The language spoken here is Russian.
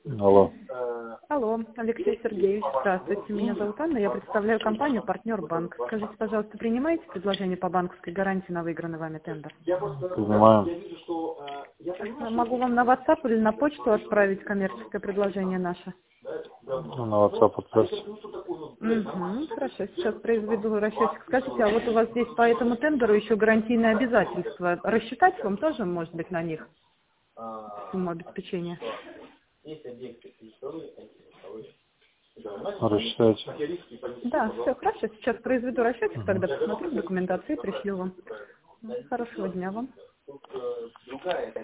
Алло. Алло, Алексей Сергеевич, здравствуйте. Меня зовут Анна, я представляю компанию «Партнер Банк». Скажите, пожалуйста, принимаете предложение по банковской гарантии на выигранный вами тендер? Принимаем. Могу вам на WhatsApp или на почту отправить коммерческое предложение наше? На WhatsApp отправьте. Хорошо, сейчас произведу расчетик. Скажите, а вот у вас здесь по этому тендеру еще гарантийные обязательства. Рассчитать вам тоже, может быть, на них сумму обеспечения? Рассчитайте. Да, все хорошо. Сейчас произведу расчетик, тогда посмотрю в документации и пришлю вам. Хорошего дня вам.